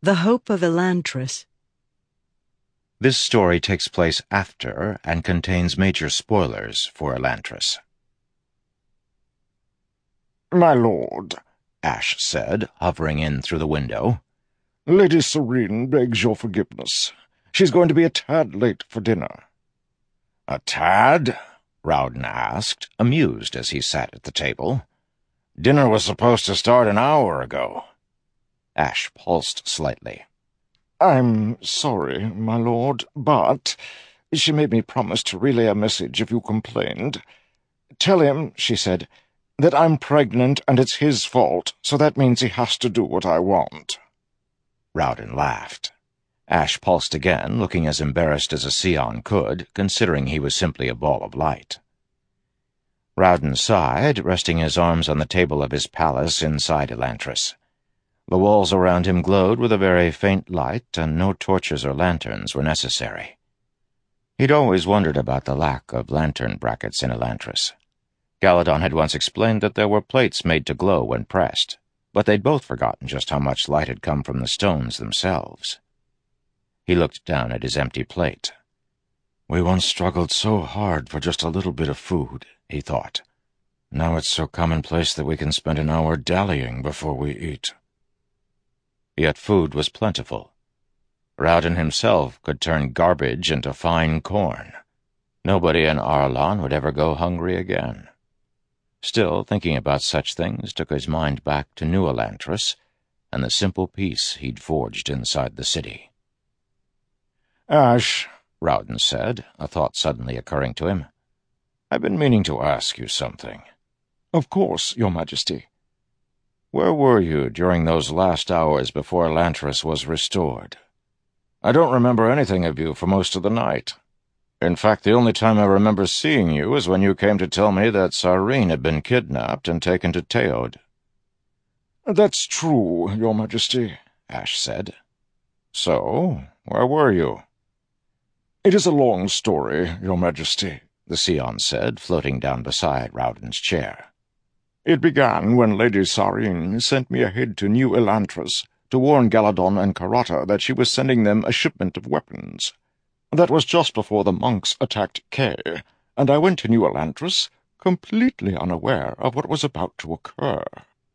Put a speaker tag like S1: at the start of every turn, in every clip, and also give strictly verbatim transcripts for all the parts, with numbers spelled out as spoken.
S1: The Hope of Elantris.
S2: This story takes place after and contains major spoilers for Elantris.
S3: "My lord,"
S2: Ash said, hovering in through the window,
S3: "Lady Serene begs your forgiveness. She's going to be a tad late for dinner."
S2: "A tad?" Rowden asked, amused as he sat at the table. "Dinner was supposed to start an hour ago." Ash pulsed slightly.
S3: "I'm sorry, my lord, but she made me promise to relay a message if you complained. Tell him," she said, "that I'm pregnant and it's his fault, so that means he has to do what I want."
S2: Rowden laughed. Ash pulsed again, looking as embarrassed as a Scion could, considering he was simply a ball of light. Rowden sighed, resting his arms on the table of his palace inside Elantris. The walls around him glowed with a very faint light, and no torches or lanterns were necessary. He'd always wondered about the lack of lantern brackets in Elantris. Galadon had once explained that there were plates made to glow when pressed, but they'd both forgotten just how much light had come from the stones themselves. He looked down at his empty plate. "We once struggled so hard for just a little bit of food," he thought. "Now it's so commonplace that we can spend an hour dallying before we eat." Yet food was plentiful. Rowden himself could turn garbage into fine corn. Nobody in Arelon would ever go hungry again. Still, thinking about such things took his mind back to New Elantris and the simple peace he'd forged inside the city.
S3: "Ash,"
S2: Rowden said, a thought suddenly occurring to him. "I've been meaning to ask you something."
S3: "Of course, Your Majesty."
S2: "Where were you during those last hours before Elantris was restored? I don't remember anything of you for most of the night. In fact, the only time I remember seeing you is when you came to tell me that Sarene had been kidnapped and taken to Teod."
S3: "That's true, Your Majesty,"
S2: Ash said. "So, where were you?"
S3: "It is a long story, Your Majesty,"
S2: the Scion said, floating down beside Rowden's chair.
S3: "It began when Lady Sarene sent me ahead to New Elantris to warn Galadon and Karata that she was sending them a shipment of weapons. That was just before the monks attacked Kay, and I went to New Elantris completely unaware of what was about to occur."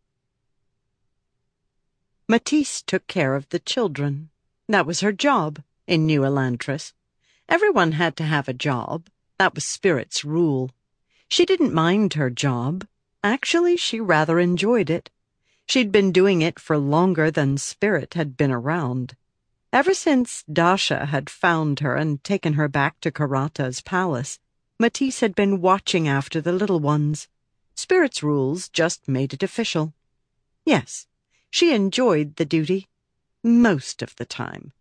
S1: Matisse took care of the children. That was her job in New Elantris. Everyone had to have a job. That was Spirit's rule. She didn't mind her job. Actually, she rather enjoyed it. She'd been doing it for longer than Spirit had been around. Ever since Dasha had found her and taken her back to Karata's palace, Matisse had been watching after the little ones. Spirit's rules just made it official. Yes, she enjoyed the duty. Most of the time.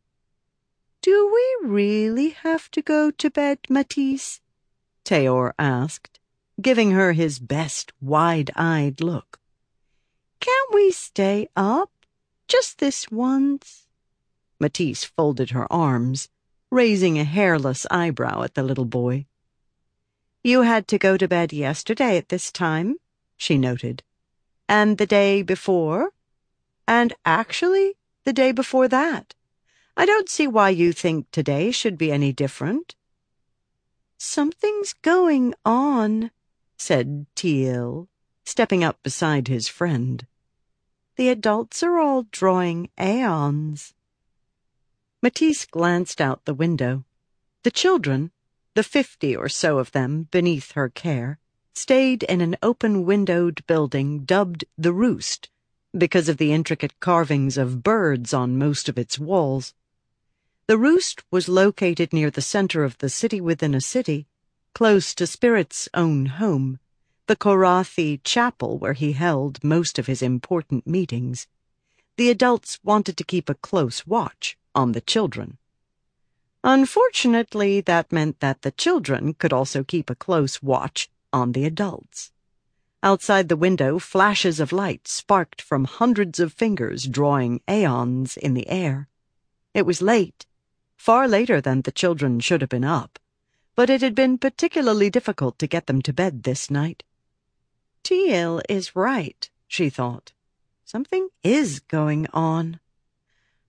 S1: "Do we really have to go to bed, Matisse?" Teor asked, giving her his best wide-eyed look. "Can't we stay up? Just this once?" Matisse folded her arms, raising a hairless eyebrow at the little boy. "You had to go to bed yesterday at this time," she noted. "And the day before? And actually the day before that. I don't see why you think today should be any different." "Something's going on," said Teal, stepping up beside his friend. "The adults are all drawing aeons." Matisse glanced out the window. The children, the fifty or so of them beneath her care, stayed in an open-windowed building dubbed the Roost because of the intricate carvings of birds on most of its walls. The Roost was located near the center of the city within a city, close to Spirit's own home, the Korathi chapel where he held most of his important meetings. The adults wanted to keep a close watch on the children. Unfortunately, that meant that the children could also keep a close watch on the adults. Outside the window, flashes of light sparked from hundreds of fingers drawing aeons in the air. It was late, far later than the children should have been up, but it had been particularly difficult to get them to bed this night. Teal is right, she thought. Something is going on.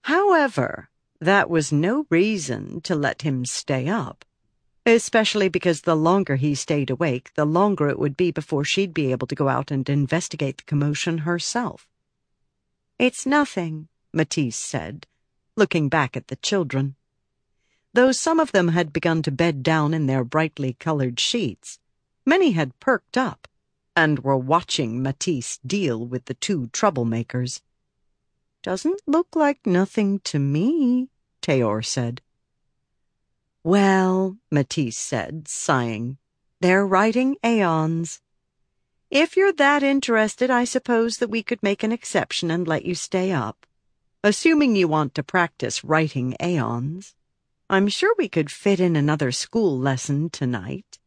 S1: However, that was no reason to let him stay up, especially because the longer he stayed awake, the longer it would be before she'd be able to go out and investigate the commotion herself. "It's nothing," Matisse said, looking back at the children. Though some of them had begun to bed down in their brightly colored sheets, many had perked up and were watching Matisse deal with the two troublemakers. "Doesn't look like nothing to me," Teor said. "Well," Matisse said, sighing, "they're writing aeons. If you're that interested, I suppose that we could make an exception and let you stay up. Assuming you want to practice writing aeons, I'm sure we could fit in another school lesson tonight."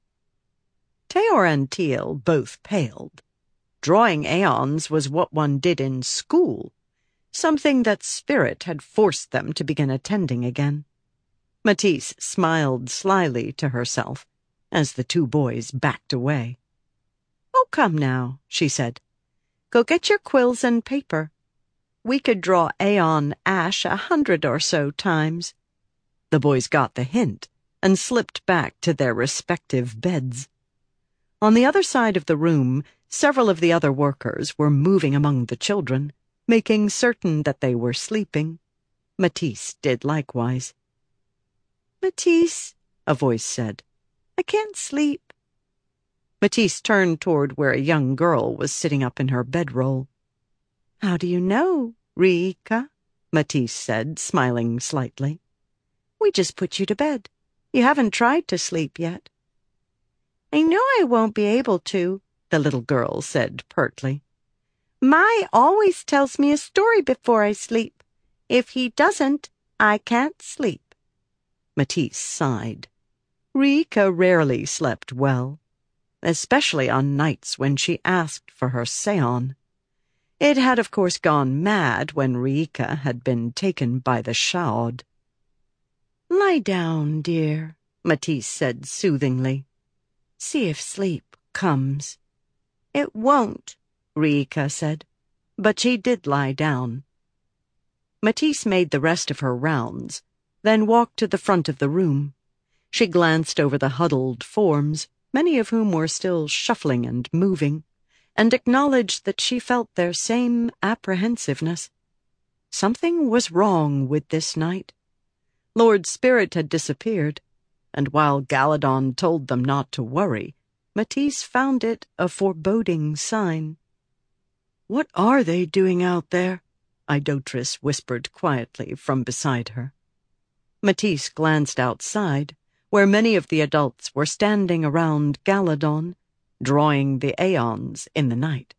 S1: Teor and Teal both paled. Drawing aeons was what one did in school, something that Spirit had forced them to begin attending again. Matisse smiled slyly to herself as the two boys backed away. "Oh, come now," she said. "Go get your quills and paper. We could draw Aeon Ash a hundred or so times." The boys got the hint and slipped back to their respective beds. On the other side of the room, several of the other workers were moving among the children, making certain that they were sleeping. Matisse did likewise. "Matisse," a voice said, "I can't sleep." Matisse turned toward where a young girl was sitting up in her bedroll. "How do you know, Riika?" Matisse said, smiling slightly. "We just put you to bed. You haven't tried to sleep yet." "I know I won't be able to," the little girl said pertly. "Mai always tells me a story before I sleep. If he doesn't, I can't sleep." Matisse sighed. Riika rarely slept well, especially on nights when she asked for her seon. It had of course gone mad when Riika had been taken by the Shaod. "Lie down, dear," Matisse said soothingly. "See if sleep comes." "It won't," Riika said, but she did lie down. Matisse made the rest of her rounds, then walked to the front of the room. She glanced over the huddled forms, many of whom were still shuffling and moving, and acknowledged that she felt their same apprehensiveness. Something was wrong with this night. Lord Spirit had disappeared, and while Galadon told them not to worry, Matisse found it a foreboding sign. "What are they doing out there?" Idotris whispered quietly from beside her. Matisse glanced outside, where many of the adults were standing around Galadon, drawing the aeons in the night.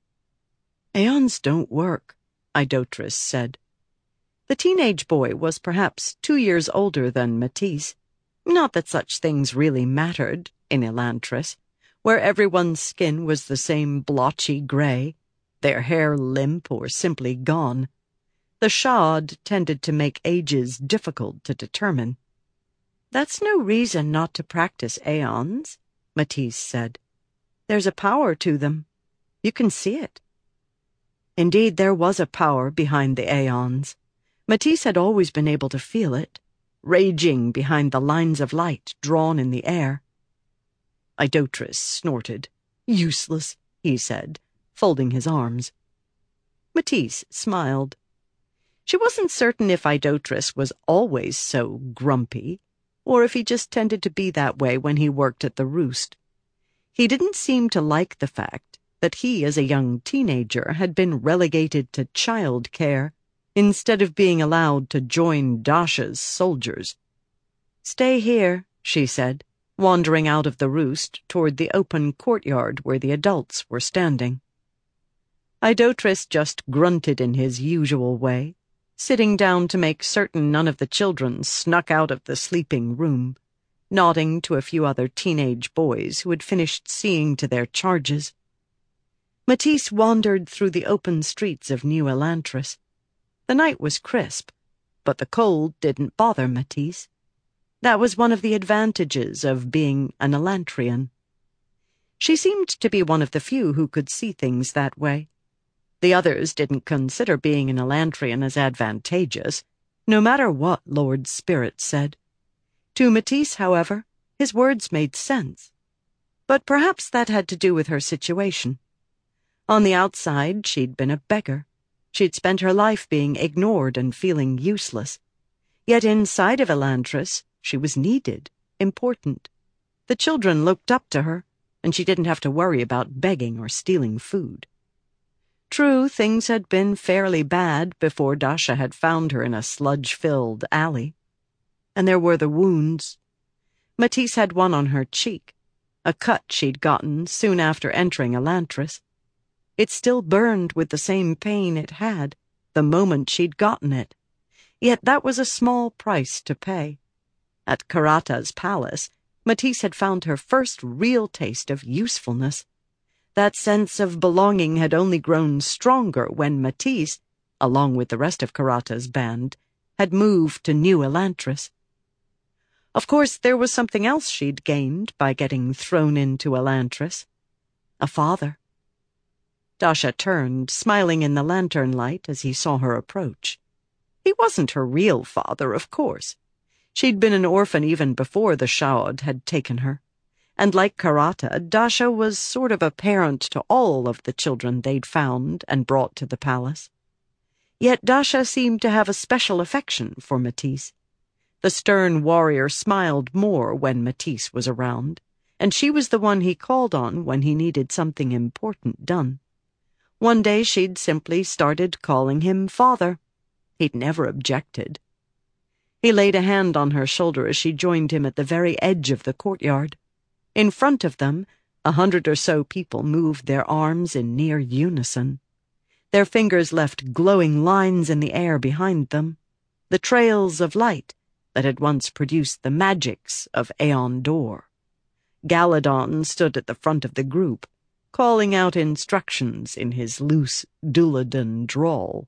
S1: "Aeons don't work," Idotris said. The teenage boy was perhaps two years older than Matisse. Not that such things really mattered in Elantris, where everyone's skin was the same blotchy gray, their hair limp or simply gone. The Shaod tended to make ages difficult to determine. "That's no reason not to practice aeons," Matisse said. "There's a power to them. You can see it." Indeed, there was a power behind the aeons. Matisse had always been able to feel it, raging behind the lines of light drawn in the air. Idotris snorted. "Useless," he said, folding his arms. Matisse smiled. She wasn't certain if Idotris was always so grumpy, or if he just tended to be that way when he worked at the Roost. He didn't seem to like the fact that he, as a young teenager, had been relegated to child care instead of being allowed to join Dasha's soldiers. "Stay here," she said, wandering out of the Roost toward the open courtyard where the adults were standing. Idotris just grunted in his usual way, sitting down to make certain none of the children snuck out of the sleeping room, nodding to a few other teenage boys who had finished seeing to their charges. Matisse wandered through the open streets of New Elantris. The night was crisp, but the cold didn't bother Matisse. That was one of the advantages of being an Elantrian. She seemed to be one of the few who could see things that way. The others didn't consider being an Elantrian as advantageous, no matter what Lord Spirit said. To Matisse, however, his words made sense. But perhaps that had to do with her situation. On the outside, she'd been a beggar. She'd spent her life being ignored and feeling useless. Yet inside of Elantris, she was needed, important. The children looked up to her, and she didn't have to worry about begging or stealing food. True, things had been fairly bad before Dasha had found her in a sludge-filled alley. And there were the wounds. Matisse had one on her cheek, a cut she'd gotten soon after entering Elantris. It still burned with the same pain it had the moment she'd gotten it. Yet that was a small price to pay. At Karata's palace, Matisse had found her first real taste of usefulness. That sense of belonging had only grown stronger when Matisse, along with the rest of Karata's band, had moved to New Elantris. Of course, there was something else she'd gained by getting thrown into Elantris. A father. Dasha turned, smiling in the lantern light as he saw her approach. He wasn't her real father, of course. She'd been an orphan even before the Shaod had taken her. And like Karata, Dasha was sort of a parent to all of the children they'd found and brought to the palace. Yet Dasha seemed to have a special affection for Matisse. The stern warrior smiled more when Matisse was around, and she was the one he called on when he needed something important done. One day she'd simply started calling him father. He'd never objected. He laid a hand on her shoulder as she joined him at the very edge of the courtyard. In front of them, a hundred or so people moved their arms in near unison. Their fingers left glowing lines in the air behind them, the trails of light that had once produced the magics of Aeon Dor. Galadon stood at the front of the group, calling out instructions in his loose Dulladan drawl.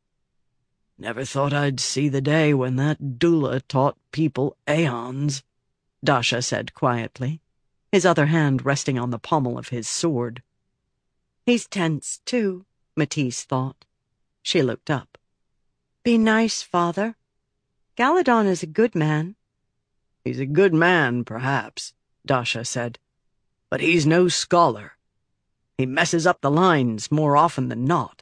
S1: "Never thought I'd see the day when that Dula taught people aeons," Dasha said quietly, his other hand resting on the pommel of his sword. He's tense, too, Matisse thought. She looked up. Be nice, father. Galadon is a good man. He's a good man, perhaps, Dasha said, but he's no scholar. He messes up the lines more often than not.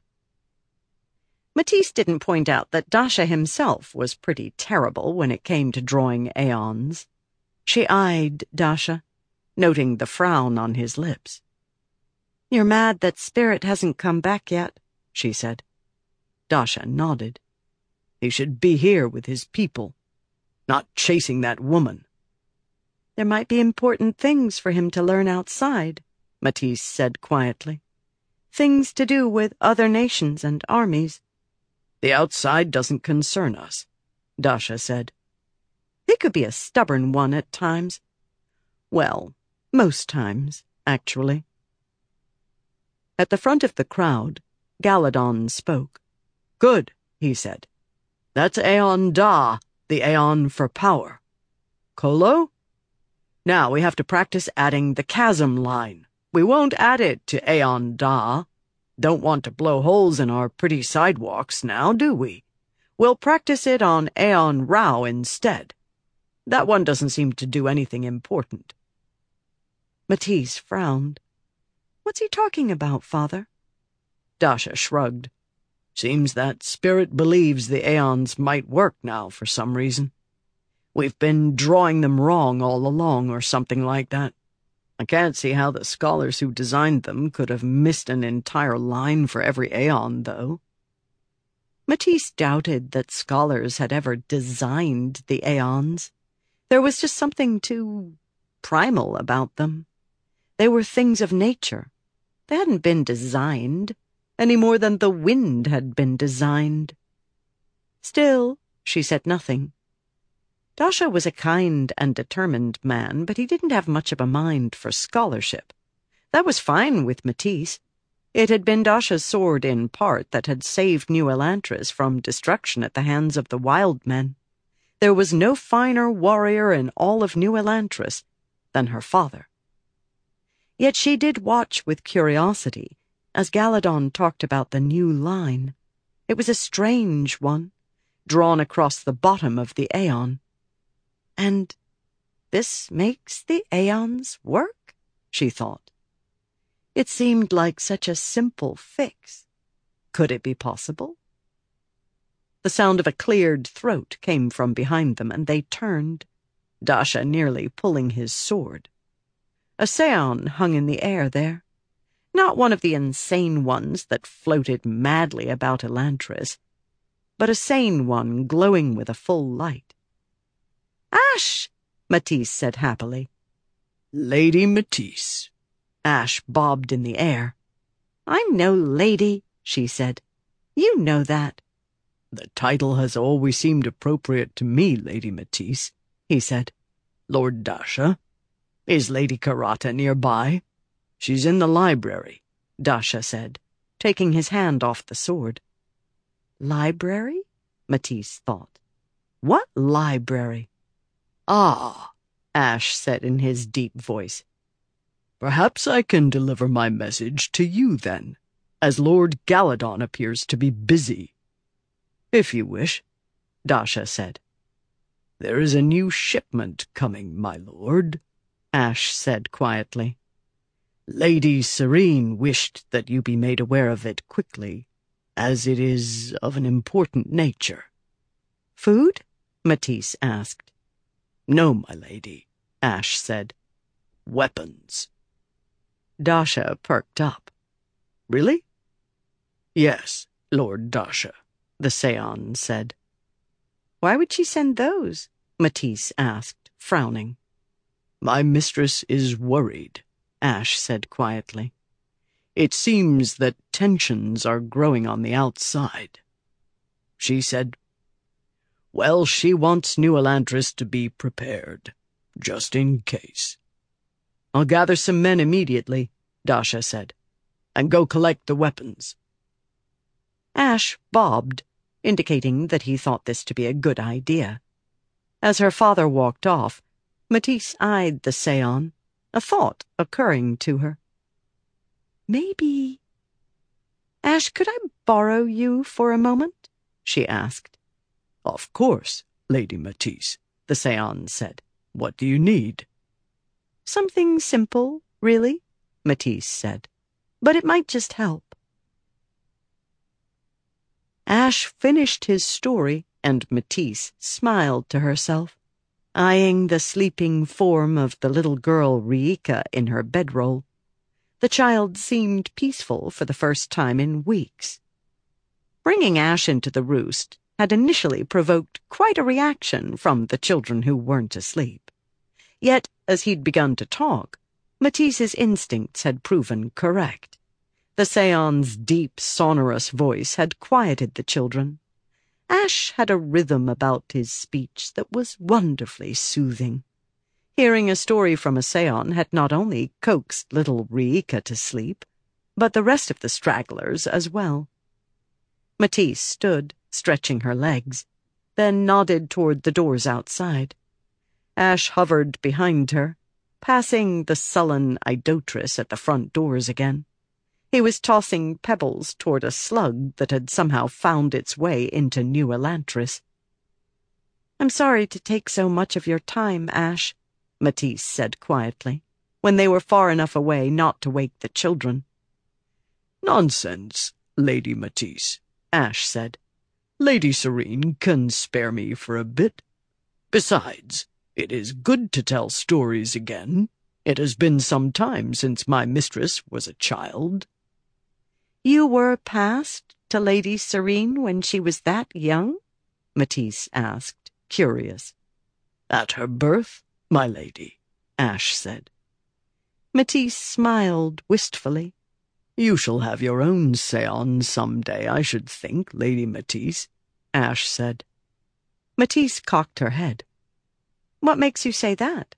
S1: Matisse didn't point out that Dasha himself was pretty terrible when it came to drawing aeons. She eyed Dasha, noting the frown on his lips. You're mad that Spirit hasn't come back yet, she said. Dasha nodded. He should be here with his people, not chasing that woman. There might be important things for him to learn outside, Matisse said quietly. Things to do with other nations and armies. The outside doesn't concern us, Dasha said. He could be a stubborn one at times. Well, most times, actually. At the front of the crowd, Galadon spoke. Good, he said. That's Aeon Da, the Aeon for power. Kolo? Now we have to practice adding the chasm line. We won't add it to Aeon Da. Don't want to blow holes in our pretty sidewalks now, do we? We'll practice it on Aeon Rao instead. That one doesn't seem to do anything important. Matisse frowned. What's he talking about, father? Dasha shrugged. Seems that Spirit believes the Aeons might work now for some reason. We've been drawing them wrong all along or something like that. I can't see how the scholars who designed them could have missed an entire line for every Aeon, though. Matisse doubted that scholars had ever designed the Aeons. There was just something too primal about them. They were things of nature. They hadn't been designed, any more than the wind had been designed. Still, she said nothing. Dasha was a kind and determined man, but he didn't have much of a mind for scholarship. That was fine with Matisse. It had been Dasha's sword, in part, that had saved New Elantris from destruction at the hands of the wild men. There was no finer warrior in all of New Elantris than her father. Yet she did watch with curiosity as Galadon talked about the new line. It was a strange one. drawn across the bottom of the Aeon. And this makes the Aeons work, she thought. It seemed like such a simple fix. Could it be possible? The sound of a cleared throat came from behind them, and they turned, Dasha nearly pulling his sword. A Seon hung in the air there. Not one of the insane ones that floated madly about Elantris, but a sane one glowing with a full light. "Ash!" Matisse said happily.
S4: "Lady Matisse."
S1: Ash bobbed in the air. "I'm no lady," she said. "You know that."
S4: "The title has always seemed appropriate to me, Lady Matisse," he said. "Lord Dasha. Is Lady Karata nearby?" "She's in the library," Dasha said, taking his hand off the sword.
S1: Library? Matisse thought. What library?
S4: "Ah,"
S1: Ash said in his deep voice.
S4: "Perhaps I can deliver my message to you then, as Lord Galadon appears to be busy." "If you wish," Dasha said. "There is a new shipment coming, my lord," Ash said quietly. "Lady Serene wished that you be made aware of it quickly, as it is of an important nature."
S1: "Food?" Matisse asked.
S4: "No, my lady," Ash said. "Weapons."
S1: Dasha perked up.
S4: "Really?" "Yes, Lord Dasha," the Seon said.
S1: "Why would she send those?" Matisse asked, frowning.
S4: "My mistress is worried," Ash said quietly. "It seems that tensions are growing on the outside." She said, "Well, she wants New Elantris to be prepared, just in case." "I'll gather some men immediately," Dasha said, "and go collect the weapons."
S1: Ash bobbed, indicating that he thought this to be a good idea. As her father walked off, Matisse eyed the Seon, a thought occurring to her. Maybe... "Ash, could I borrow you for a moment?" she asked.
S4: "Of course, Lady Matisse," the Seon said. "What do you need?"
S1: "Something simple, really," Matisse said. "But it might just help." Ash finished his story, and Matisse smiled to herself, eyeing the sleeping form of the little girl Riika in her bedroll. The child seemed peaceful for the first time in weeks. Bringing Ash into the roost had initially provoked quite a reaction from the children who weren't asleep. Yet, as he'd begun to talk, Matisse's instincts had proven correct. The Seon's deep, sonorous voice had quieted the children. Ash had a rhythm about his speech that was wonderfully soothing. Hearing a story from a Seon had not only coaxed little Riika to sleep, but the rest of the stragglers as well. Matisse stood, stretching her legs, then nodded toward the doors outside. Ash hovered behind her, passing the sullen idolatress at the front doors again. He was tossing pebbles toward a slug that had somehow found its way into New Elantris. "I'm sorry to take so much of your time, Ash," Matisse said quietly, when they were far enough away not to wake the children.
S4: "Nonsense, Lady Matisse," Ash said. "Lady Serene can spare me for a bit. Besides, it is good to tell stories again. It has been some time since my mistress was a child."
S1: "You were passed to Lady Serene when she was that young?" Matisse asked, curious.
S4: "At her birth, my lady," Ash said.
S1: Matisse smiled wistfully.
S4: "You shall have your own Seon some day, I should think, Lady Matisse," Ash said.
S1: Matisse cocked her head. "What makes you say that?"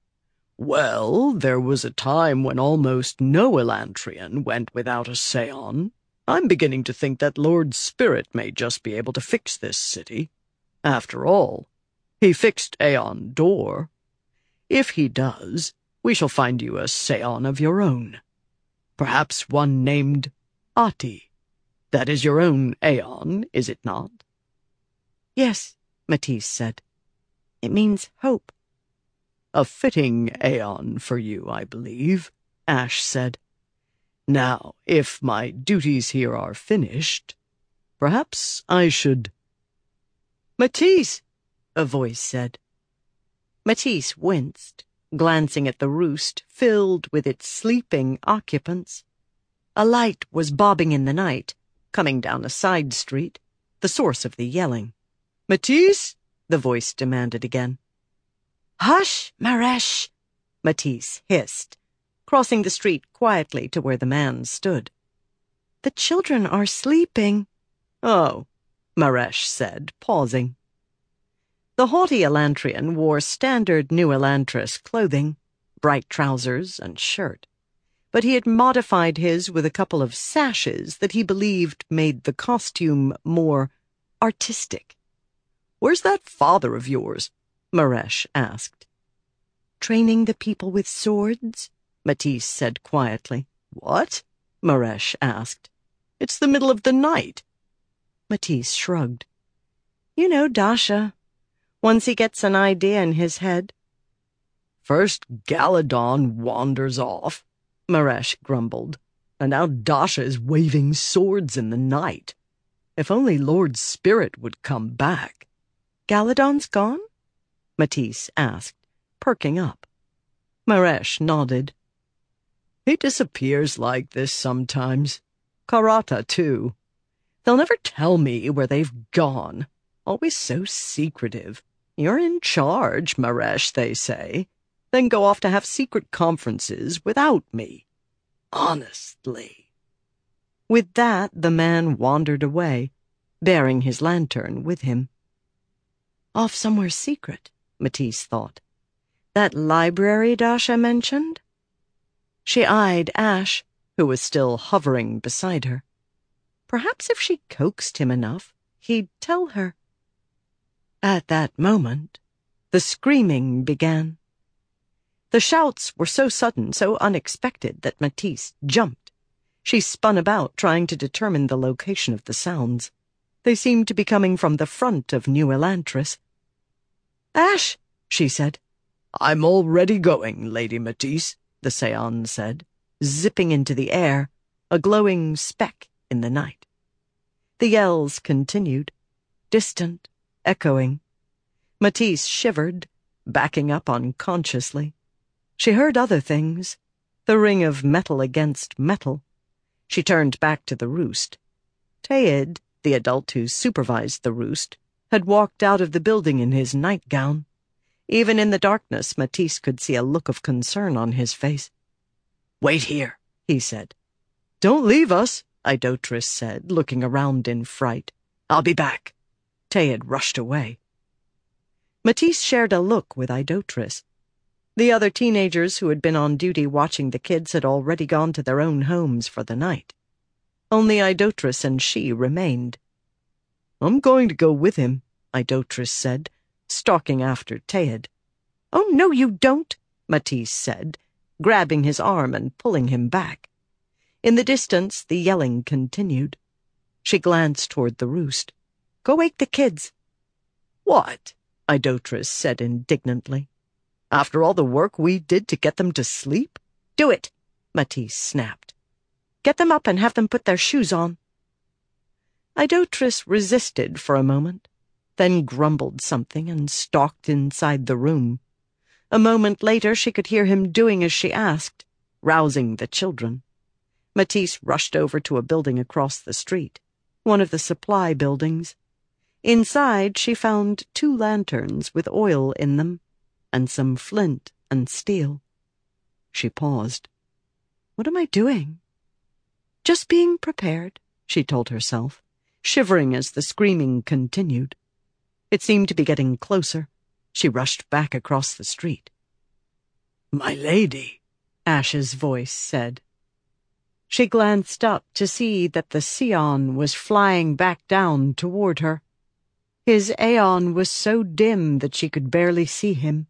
S4: "Well, there was a time when almost no Elantrian went without a Seon. I'm beginning to think that Lord Spirit may just be able to fix this city. After all, he fixed Aeon Door. If he does, we shall find you a Seon of your own. Perhaps one named Ahti. That is your own Aeon, is it not?"
S1: Yes, Matisse said. It means hope.
S4: A fitting aeon for you, I believe, Ash said. Now, if my duties here are finished, perhaps I should—
S1: Matisse, a voice said. Matisse winced, glancing at the roost filled with its sleeping occupants. A light was bobbing in the night, coming down a side street, the source of the yelling. Matisse, the voice demanded again. Hush, Maresh, Matisse hissed, crossing the street quietly to where the man stood. The children are sleeping.
S4: Oh, Maresh said, pausing.
S1: The haughty Elantrian wore standard New Elantris clothing, bright trousers and shirt, but he had modified his with a couple of sashes that he believed made the costume more artistic.
S4: Where's that father of yours? Maresh asked.
S1: Training the people with swords,
S4: Matisse said quietly. What? Maresh asked. It's the middle of the night.
S1: Matisse shrugged. You know Dasha. Once he gets an idea in his head.
S4: First Galadon wanders off, Maresh grumbled, and now Dasha is waving swords in the night. If only Lord Spirit would come back.
S1: Galadon's gone?
S4: Matisse asked, perking up. Maresh nodded. He disappears like this sometimes. Karata, too. They'll never tell me where they've gone. Always so secretive. You're in charge, Maresh, they say. Then go off to have secret conferences without me. Honestly.
S1: With that, the man wandered away, bearing his lantern with him. Off somewhere secret, Matisse thought. That library Dasha mentioned? She eyed Ash, who was still hovering beside her. Perhaps if she coaxed him enough, he'd tell her. At that moment, the screaming began. The shouts were so sudden, so unexpected, that Matisse jumped. She spun about, trying to determine the location of the sounds. They seemed to be coming from the front of New Elantris. Ash, she said.
S4: I'm already going, Lady Matisse, the Seance said,
S1: zipping into the air, a glowing speck in the night. The yells continued, distant, echoing. Matisse shivered, backing up unconsciously. She heard other things, the ring of metal against metal. She turned back to the roost. Taid, the adult who supervised the roost, had walked out of the building in his nightgown. Even in the darkness, Matisse could see a look of concern on his face.
S4: Wait here, he said. Don't leave us, Idotris said, looking around in fright. I'll be back. Taid rushed away.
S1: Matisse shared a look with Idotris. The other teenagers who had been on duty watching the kids had already gone to their own homes for the night. Only Idotris and she remained.
S4: I'm going to go with him, Idotris said, stalking after Taid.
S1: Oh, no, you don't, Matisse said, grabbing his arm and pulling him back. In the distance, the yelling continued. She glanced toward the roost. Go wake the kids.
S4: What? Idotris said indignantly. After all the work we did to get them to sleep?
S1: Do it, Matisse snapped. Get them up and have them put their shoes on. Idotris resisted for a moment, then grumbled something and stalked inside the room. A moment later she could hear him doing as she asked, rousing the children. Matisse rushed over to a building across the street, one of the supply buildings. Inside she found two lanterns with oil in them, and some flint and steel. She paused. What am I doing? Just being prepared, she told herself, shivering as the screaming continued. It seemed to be getting closer. She rushed back across the street.
S4: My lady, Ash's voice said.
S1: She glanced up to see that the Sion was flying back down toward her. His aeon was so dim that she could barely see him.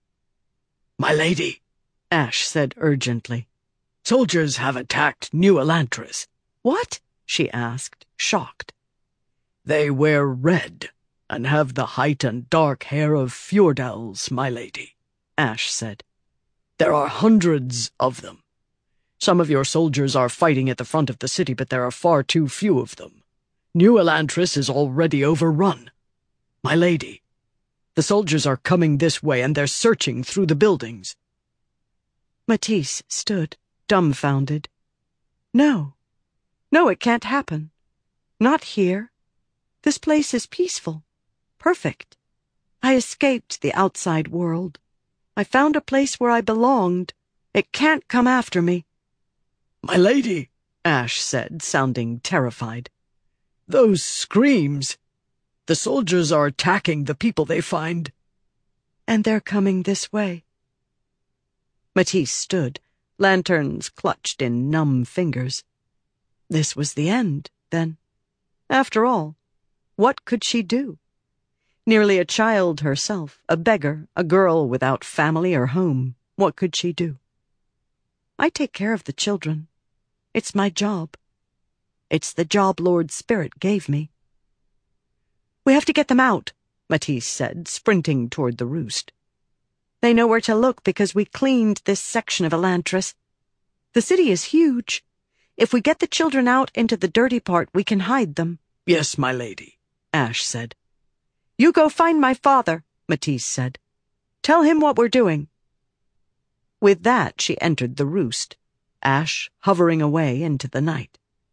S4: My lady, Ash said urgently. Soldiers have attacked New Elantris.
S1: What? She asked, shocked.
S4: They wear red, and have the height and dark hair of Fjordels, my lady," Ash said. "There are hundreds of them. Some of your soldiers are fighting at the front of the city, but there are far too few of them. New Elantris is already overrun. My lady, the soldiers are coming this way, and they're searching through the buildings."
S1: Matisse stood, dumbfounded. No. No, it can't happen. Not here. This place is peaceful. Perfect. I escaped the outside world. I found a place where I belonged. It can't come after me.
S4: "My lady," Ash said, sounding terrified. "Those screams! The soldiers are attacking the people they find."
S1: "And they're coming this way." Matisse stood, lanterns clutched in numb fingers. This was the end, then. After all, what could she do? Nearly a child herself, a beggar, a girl without family or home. What could she do? "I take care of the children. It's my job. It's the job Lord Spirit gave me." "We have to get them out," Matisse said, sprinting toward the roost. "They know where to look because we cleaned this section of Elantris. The city is huge. If we get the children out into the dirty part, we can hide them."
S4: "Yes, my lady," Ash said.
S1: "You go find my father," Matisse said. "Tell him what we're doing." With that, she entered the roost, Ash hovering away into the night.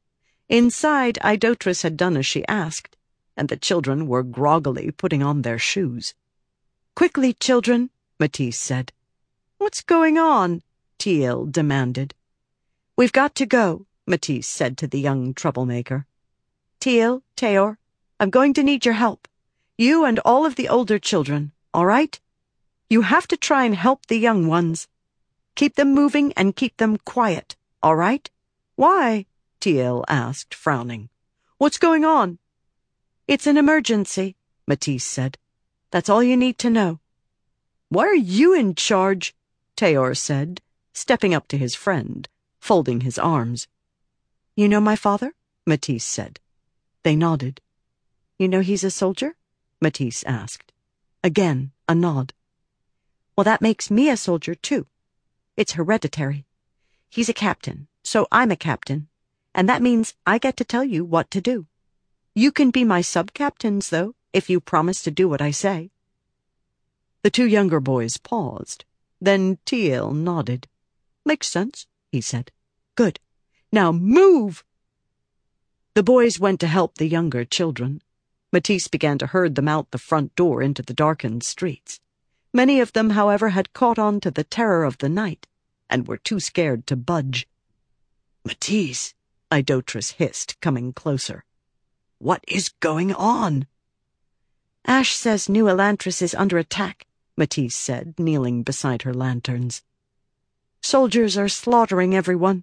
S1: Inside, Idotris had done as she asked, and the children were groggily putting on their shoes. "Quickly, children," Matisse said. "What's going on?" Tiel demanded. "We've got to go," Matisse said to the young troublemaker. "Tiel, Teor, I'm going to need your help. You and all of the older children, all right? You have to try and help the young ones. Keep them moving and keep them quiet, all right?" "Why?" Tiel asked, frowning. "What's going on?" "It's an emergency," Matisse said. "That's all you need to know." "Why are you in charge?" Teor said, stepping up to his friend, folding his arms. "You know my father?" Matisse said. They nodded. "You know he's a soldier?" Matisse asked. Again, a nod. "Well, that makes me a soldier, too. It's hereditary. He's a captain, so I'm a captain, and that means I get to tell you what to do. You can be my sub-captains, though, if you promise to do what I say." The two younger boys paused. Then Tiel nodded. "Makes sense," he said. "Good. Now move!" The boys went to help the younger children. Matisse began to herd them out the front door into the darkened streets. Many of them, however, had caught on to the terror of the night and were too scared to budge.
S4: "Matisse," Idotris hissed, coming closer. "What is going on?"
S1: "Ash says New Elantris is under attack," Matisse said, kneeling beside her lanterns. "Soldiers are slaughtering everyone."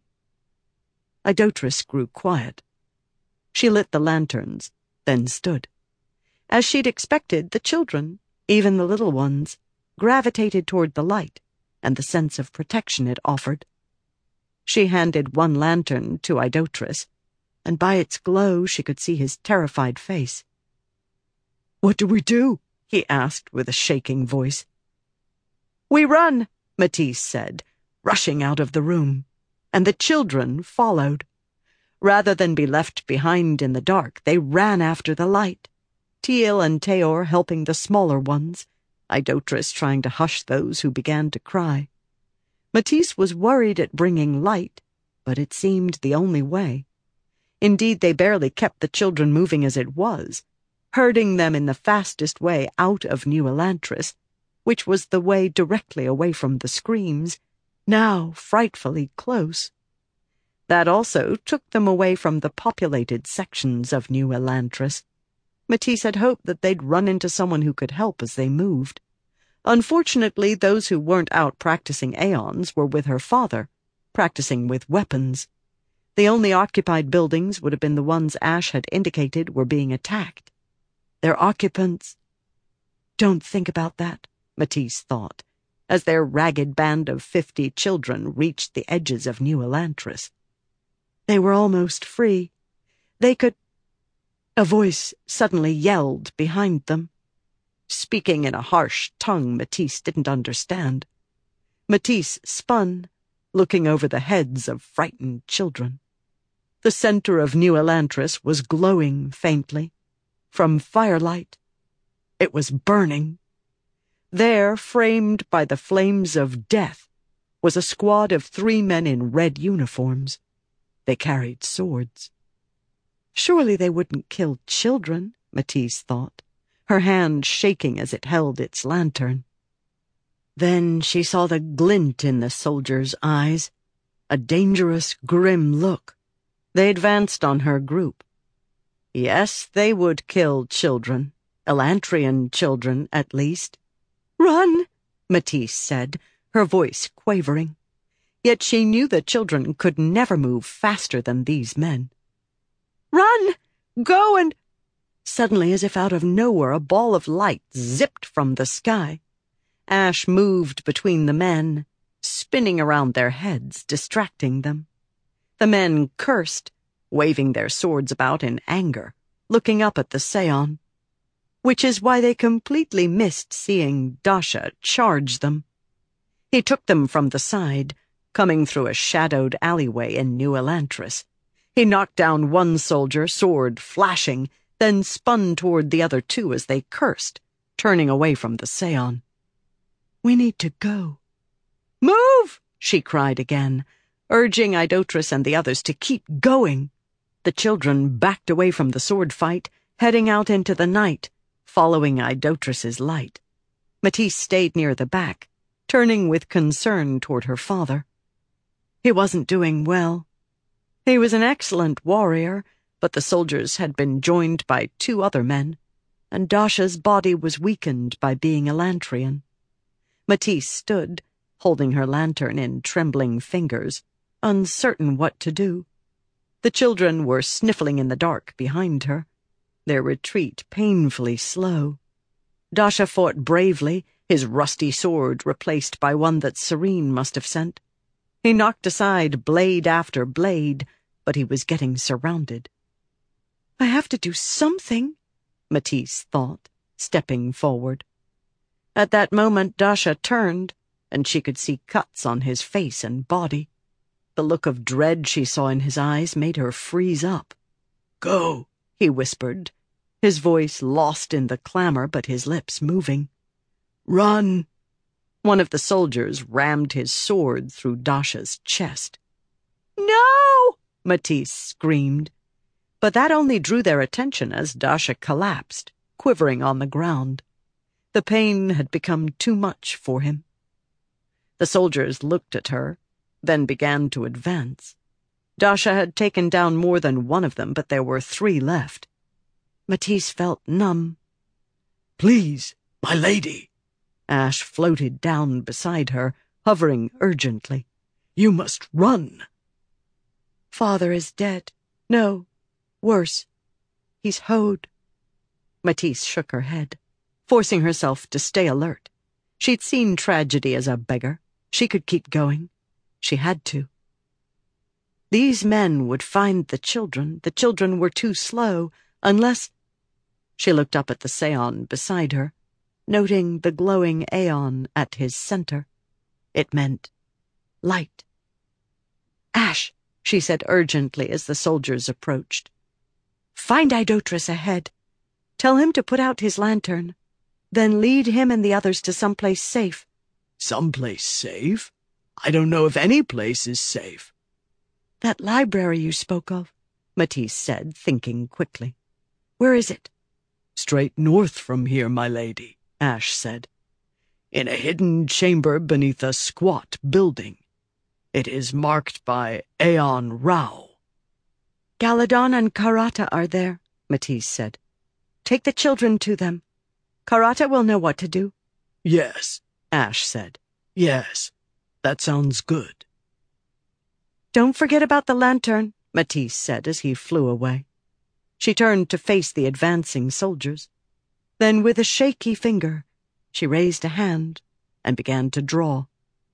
S1: Idotris grew quiet. She lit the lanterns, then stood. As she'd expected, the children, even the little ones, gravitated toward the light and the sense of protection it offered. She handed one lantern to Idotris, and by its glow she could see his terrified face.
S4: "What do we do?"
S1: he asked with a shaking voice. "We run," Matisse said, rushing out of the room, and the children followed. Rather than be left behind in the dark, they ran after the light, Tiel and Teor helping the smaller ones, Idotris trying to hush those who began to cry. Matisse was worried at bringing light, but it seemed the only way. Indeed, they barely kept the children moving as it was, herding them in the fastest way out of New Elantris, which was the way directly away from the screams, now frightfully close. That also took them away from the populated sections of New Elantris. Matisse had hoped that they'd run into someone who could help as they moved. Unfortunately, those who weren't out practicing aeons were with her father, practicing with weapons. The only occupied buildings would have been the ones Ash had indicated were being attacked. Their occupants— Don't think about that, Matisse thought, as their ragged band of fifty children reached the edges of New Elantris. They were almost free. They could— A voice suddenly yelled behind them, speaking in a harsh tongue Matisse didn't understand. Matisse spun, looking over the heads of frightened children. The center of New Elantris was glowing faintly. From firelight, it was burning. There, framed by the flames of death, was a squad of three men in red uniforms. They carried swords. Surely they wouldn't kill children, Matisse thought, her hand shaking as it held its lantern. Then she saw the glint in the soldiers' eyes, a dangerous, grim look. They advanced on her group. Yes, they would kill children, Elantrian children, at least. "Run," Matisse said, her voice quavering. Yet she knew that children could never move faster than these men. "Run! Go and—" Suddenly, as if out of nowhere, a ball of light zipped from the sky. Ash moved between the men, spinning around their heads, distracting them. The men cursed, waving their swords about in anger, looking up at the Seon. Which is why they completely missed seeing Dasha charge them. He took them from the side, coming through a shadowed alleyway in New Elantris. He knocked down one soldier, sword flashing, then spun toward the other two as they cursed, turning away from the Seon. "We need to go." "Move!" she cried again, urging Idotris and the others to keep going. The children backed away from the sword fight, heading out into the night, following Idotris's light. Matisse stayed near the back, turning with concern toward her father. He wasn't doing well. He was an excellent warrior, but the soldiers had been joined by two other men, and Dasha's body was weakened by being Elantrian. Matisse stood, holding her lantern in trembling fingers, uncertain what to do. The children were sniffling in the dark behind her, their retreat painfully slow. Dasha fought bravely, his rusty sword replaced by one that Serene must have sent. He knocked aside blade after blade, but he was getting surrounded. "I have to do something," Matisse thought, stepping forward. At that moment Dasha turned, and she could see cuts on his face and body. The look of dread she saw in his eyes made her freeze up. "Go," he whispered, his voice lost in the clamor but his lips moving. "Run!" One of the soldiers rammed his sword through Dasha's chest. "No!" Matisse screamed. But that only drew their attention as Dasha collapsed, quivering on the ground. The pain had become too much for him. The soldiers looked at her, then began to advance. Dasha had taken down more than one of them, but there were three left. Matisse felt numb. "Please, my lady." Ash floated down beside her, hovering urgently. "You must run." "Father is dead. No, worse. He's hoed." Matisse shook her head, forcing herself to stay alert. She'd seen tragedy as a beggar. She could keep going. She had to. These men would find the children. The children were too slow, unless— She looked up at the Seon beside her, noting the glowing Aeon at his center. It meant light. "Ash," she said urgently as the soldiers approached. "Find Idotris ahead. Tell him to put out his lantern. Then lead him and the others to someplace safe."
S4: "Someplace safe? I don't know if any place is safe."
S1: "That library you spoke of," Matisse said, thinking quickly. "Where is it?"
S4: "Straight north from here, my lady," Ash said. "In a hidden chamber beneath a squat building. It is marked by Aeon Rao."
S1: "Galadon and Karata are there," Matisse said. "Take the children to them. Karata will know what to do."
S4: "Yes," Ash said. "Yes, that sounds good."
S1: "Don't forget about the lantern," Matisse said as he flew away. She turned to face the advancing soldiers. Then, with a shaky finger, she raised a hand and began to draw.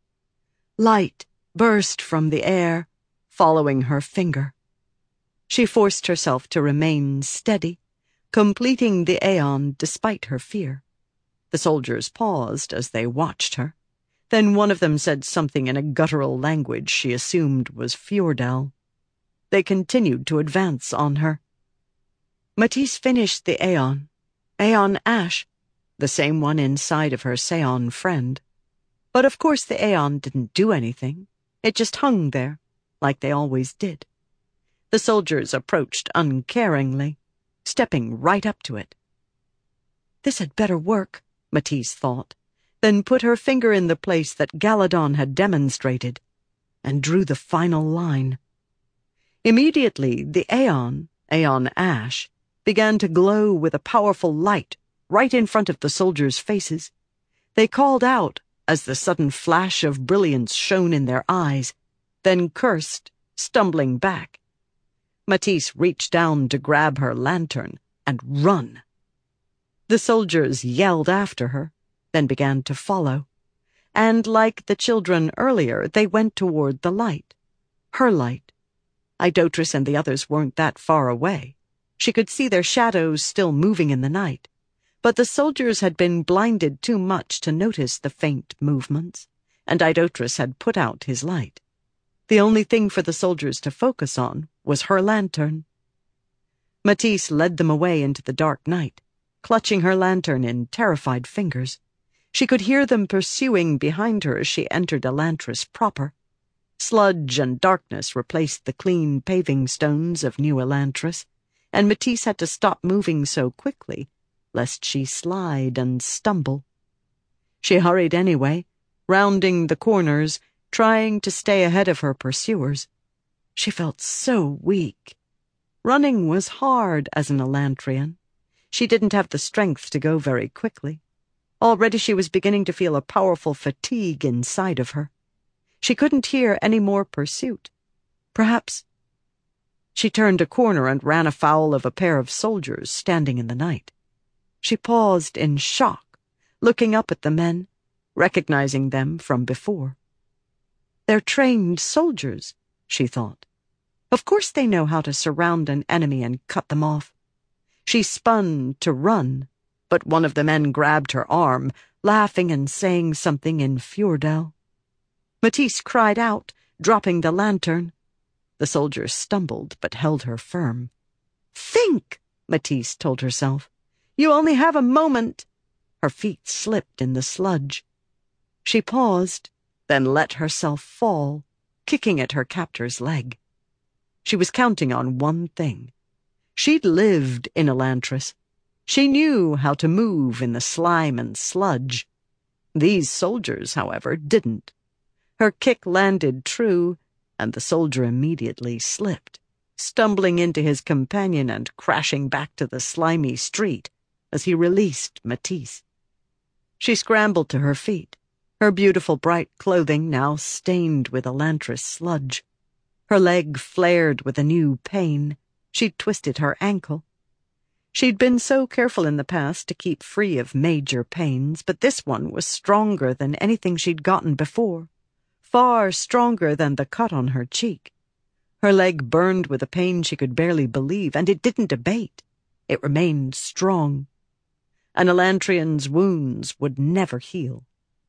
S1: Light burst from the air, following her finger. She forced herself to remain steady, completing the aeon despite her fear. The soldiers paused as they watched her. Then one of them said something in a guttural language she assumed was Fjordell. They continued to advance on her. Matisse finished the aeon, Aeon Ash, the same one inside of her Seon friend. But of course the aeon didn't do anything. It just hung there, like they always did. The soldiers approached uncaringly, stepping right up to it. This had better work, Matisse thought, then put her finger in the place that Galadon had demonstrated, and drew the final line. Immediately, the Aeon, Aeon Ash, began to glow with a powerful light right in front of the soldiers' faces. They called out as the sudden flash of brilliance shone in their eyes, then cursed, stumbling back. Matisse reached down to grab her lantern and run. The soldiers yelled after her, then began to follow. And like the children earlier, they went toward the light. Her light. Idotris and the others weren't that far away. She could see their shadows still moving in the night. But the soldiers had been blinded too much to notice the faint movements, and Idotris had put out his light. The only thing for the soldiers to focus on was her lantern. Matisse led them away into the dark night, clutching her lantern in terrified fingers. She could hear them pursuing behind her as she entered Elantris proper. Sludge and darkness replaced the clean paving stones of New Elantris, and Matisse had to stop moving so quickly, lest she slide and stumble. She hurried anyway, rounding the corners, trying to stay ahead of her pursuers. She felt so weak. Running was hard as an Elantrian. She didn't have the strength to go very quickly. Already she was beginning to feel a powerful fatigue inside of her. She couldn't hear any more pursuit. Perhaps... She turned a corner and ran afoul of a pair of soldiers standing in the night. She paused in shock, looking up at the men, recognizing them from before. They're trained soldiers, she thought. Of course they know how to surround an enemy and cut them off. She spun to run, but one of the men grabbed her arm, laughing and saying something in Fjordell. Matisse cried out, dropping the lantern. The soldiers stumbled but held her firm. Think, Matisse told herself. You only have a moment. Her feet slipped in the sludge. She paused, then let herself fall, kicking at her captor's leg. She was counting on one thing. She'd lived in Elantris. She knew how to move in the slime and sludge. These soldiers, however, didn't. Her kick landed true, and the soldier immediately slipped, stumbling into his companion and crashing back to the slimy street as he released Matisse. She scrambled to her feet, her beautiful bright clothing now stained with Elantris sludge. Her leg flared with a new pain. She'd twisted her ankle. She'd been so careful in the past to keep free of major pains, but this one was stronger than anything she'd gotten before, far stronger than the cut on her cheek. Her leg burned with a pain she could barely believe, and it didn't abate. It remained strong. An Elantrian's wounds would never heal.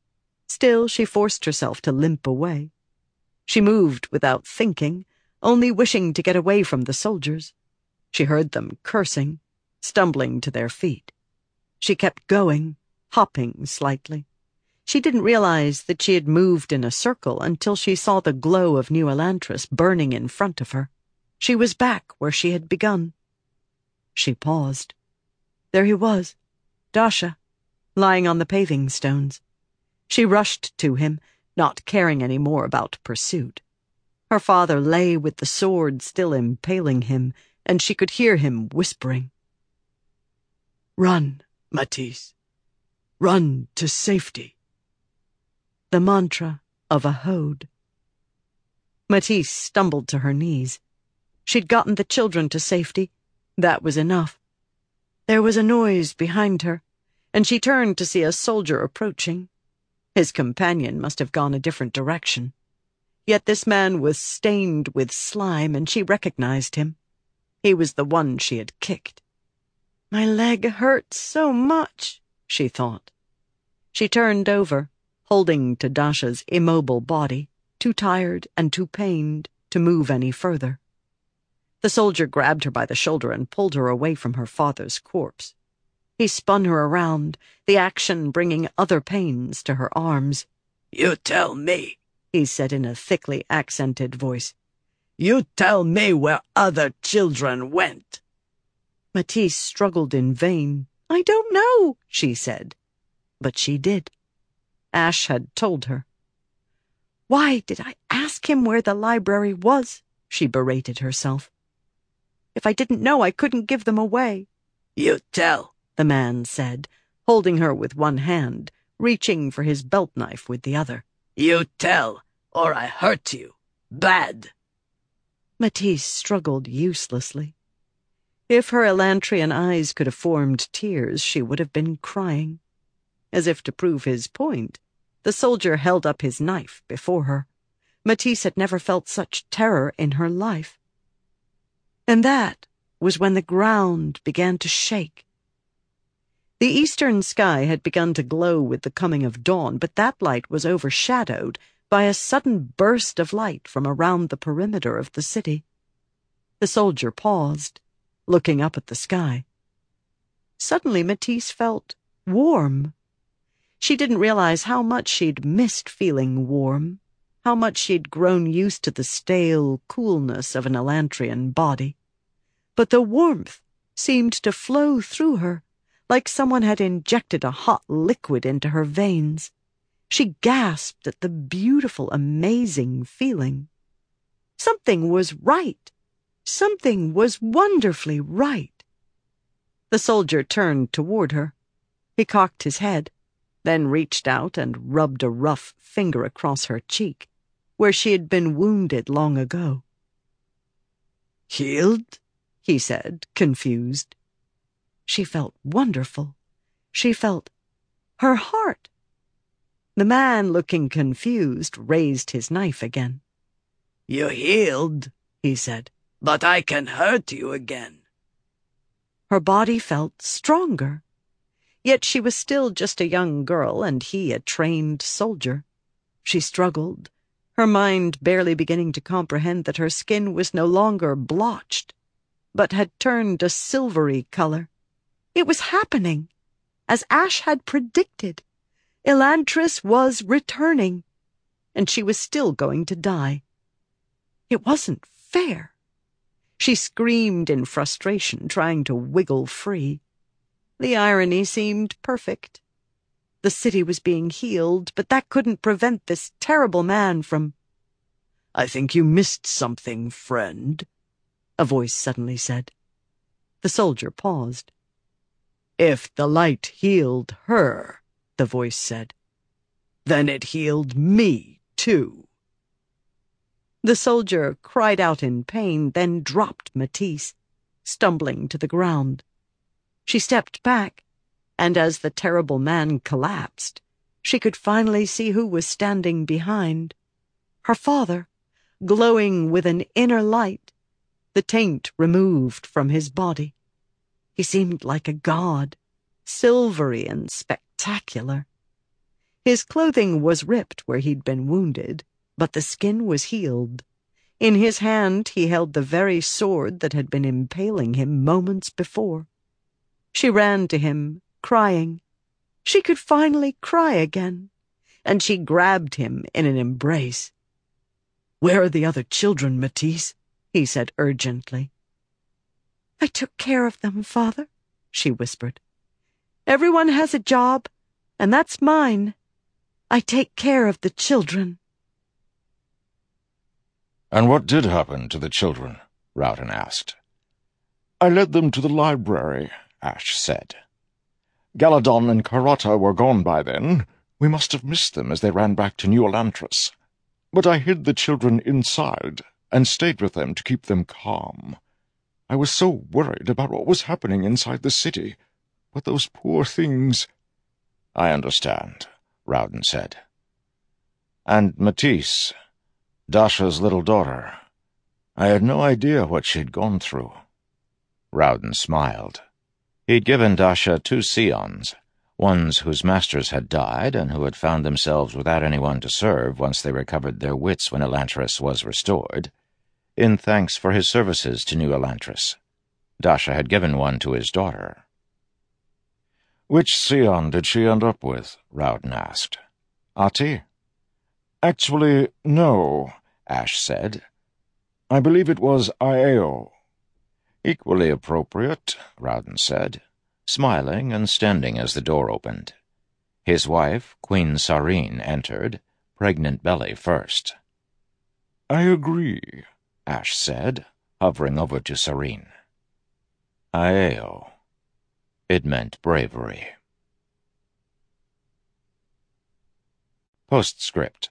S1: Still, she forced herself to limp away. She moved without thinking, only wishing to get away from the soldiers. She heard them cursing, stumbling to their feet. She kept going, hopping slightly. She didn't realize that she had moved in a circle until she saw the glow of New Elantris burning in front of her. She was back where she had begun. She paused. There he was, Dasha, lying on the paving stones. She rushed to him, not caring any more about pursuit. Her father lay with the sword still impaling him, and she could hear him whispering.
S4: Run, Matisse. Run to safety.
S1: The mantra of a Hode. Matisse stumbled to her knees. She'd gotten the children to safety. That was enough. There was a noise behind her, and she turned to see a soldier approaching. His companion must have gone a different direction. Yet this man was stained with slime, and she recognized him. He was the one she had kicked. My leg hurts so much, she thought. She turned over, holding to Dasha's immobile body, too tired and too pained to move any further. The soldier grabbed her by the shoulder and pulled her away from her father's corpse. He spun her around, the action bringing other pains to her arms.
S4: "You tell me," he said in a thickly accented voice. "You tell me where other children went."
S1: Matisse struggled in vain. "I don't know," she said. But she did. Ash had told her. "Why did I ask him where the library was?" she berated herself. "If I didn't know, I couldn't give them away."
S4: "You tell,"
S1: the man said, holding her with one hand, reaching for his belt knife with the other.
S4: "You tell, or I hurt you. Bad."
S1: Matisse struggled uselessly. If her Elantrian eyes could have formed tears, she would have been crying. As if to prove his point, the soldier held up his knife before her. Matisse had never felt such terror in her life. And that was when the ground began to shake. The eastern sky had begun to glow with the coming of dawn, but that light was overshadowed by a sudden burst of light from around the perimeter of the city. The soldier paused, looking up at the sky. Suddenly Matisse felt warm. She didn't realize how much she'd missed feeling warm, how much she'd grown used to the stale coolness of an Elantrian body. But the warmth seemed to flow through her, like someone had injected a hot liquid into her veins. She gasped at the beautiful, amazing feeling. Something was right. Something was wonderfully right. The soldier turned toward her. He cocked his head, then reached out and rubbed a rough finger across her cheek, where she had been wounded long ago.
S4: "Healed?"
S1: he said, confused. She felt wonderful. She felt her heart. The man, looking confused, raised his knife again.
S4: "You healed," he said, "but I can hurt you again."
S1: Her body felt stronger. Yet she was still just a young girl, and he a trained soldier. She struggled, her mind barely beginning to comprehend that her skin was no longer blotched, but had turned a silvery color. It was happening, as Ash had predicted. Elantris was returning, and she was still going to die. It wasn't fair. She screamed in frustration, trying to wiggle free. The irony seemed perfect. The city was being healed, but that couldn't prevent this terrible man from—
S4: "I think you missed something, friend,"
S1: a voice suddenly said. The soldier paused.
S4: "If the light healed her," the voice said, "then it healed me, too."
S1: The soldier cried out in pain, then dropped Matisse, stumbling to the ground. She stepped back, and as the terrible man collapsed, she could finally see who was standing behind. Her father, glowing with an inner light, the taint removed from his body. He seemed like a god, silvery and spectacular. His clothing was ripped where he'd been wounded, but the skin was healed. In his hand he held the very sword that had been impaling him moments before. She ran to him, crying. She could finally cry again, and she grabbed him in an embrace.
S4: "Where are the other children, Matisse?"
S1: he said urgently. "I took care of them, Father," she whispered. "Everyone has a job, and that's mine. I take care of the children."
S2: "And what did happen to the children?" Rowden asked.
S3: "I led them to the library," Ash said. "Galadon and Carlotta were gone by then. We must have missed them as they ran back to New Elantris. But I hid the children inside and stayed with them to keep them calm. I was so worried about what was happening inside the city. But those poor things—"
S2: "I understand," Rowden said. "And Matisse, Dasha's little daughter, I had no idea what she'd gone through." Rowden smiled. He'd given Dasha two Scions, ones whose masters had died and who had found themselves without anyone to serve once they recovered their wits when Elantris was restored, in thanks for his services to New Elantris. Dasha had given one to his daughter.
S3: "Which Scion did she end up with?" Rowden asked. "Ahti?" "Actually, no," Ash said. "I believe it was Aieo."
S2: "Equally appropriate," Rowden said, smiling and standing as the door opened. His wife, Queen Sarene, entered, pregnant belly first.
S3: "I agree,"
S2: Ash said, hovering over to Sarene. Aieo. It meant bravery. Postscript.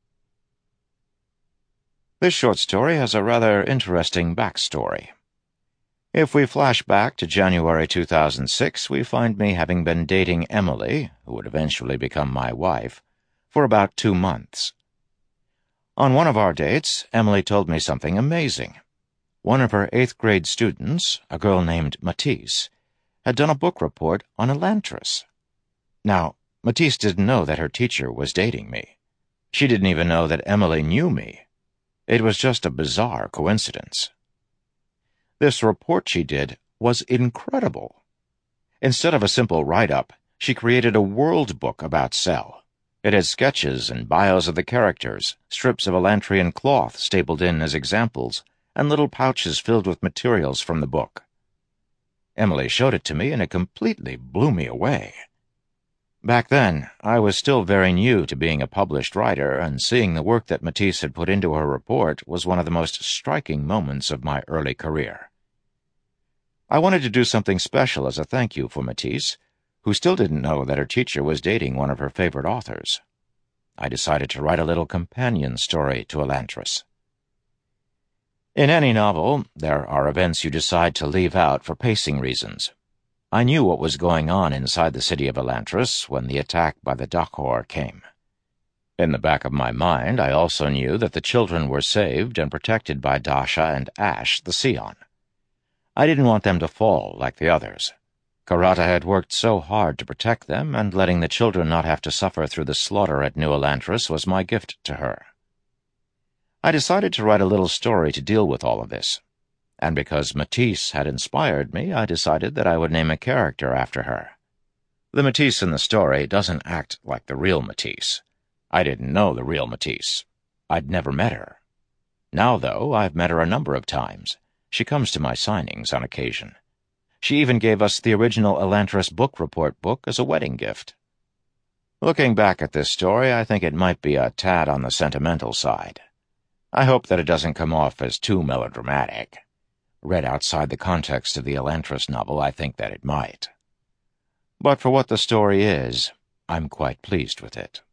S2: This short story has a rather interesting backstory. If we flash back to January two thousand six, we find me having been dating Emily, who would eventually become my wife, for about two months. On one of our dates, Emily told me something amazing. One of her eighth grade students, a girl named Matisse, had done a book report on Elantris. Now, Matisse didn't know that her teacher was dating me. She didn't even know that Emily knew me. It was just a bizarre coincidence. This report she did was incredible. Instead of a simple write-up, she created a world book about Sel. It had sketches and bios of the characters, strips of Elantrian cloth stapled in as examples, and little pouches filled with materials from the book. Emily showed it to me, and it completely blew me away. Back then, I was still very new to being a published writer, and seeing the work that Matisse had put into her report was one of the most striking moments of my early career. I wanted to do something special as a thank you for Matisse, who still didn't know that her teacher was dating one of her favorite authors. I decided to write a little companion story to Elantris. In any novel, there are events you decide to leave out for pacing reasons. I knew what was going on inside the city of Elantris when the attack by the Dakhor came. In the back of my mind, I also knew that the children were saved and protected by Dasha and Ash, the Scion. I didn't want them to fall like the others. Karata had worked so hard to protect them, and letting the children not have to suffer through the slaughter at New Elantris was my gift to her. I decided to write a little story to deal with all of this, and because Matisse had inspired me, I decided that I would name a character after her. The Matisse in the story doesn't act like the real Matisse. I didn't know the real Matisse. I'd never met her. Now, though, I've met her a number of times. She comes to my signings on occasion. She even gave us the original Elantris book report book as a wedding gift. Looking back at this story, I think it might be a tad on the sentimental side. I hope that it doesn't come off as too melodramatic. Read outside the context of the Elantris novel, I think that it might. But for what the story is, I'm quite pleased with it.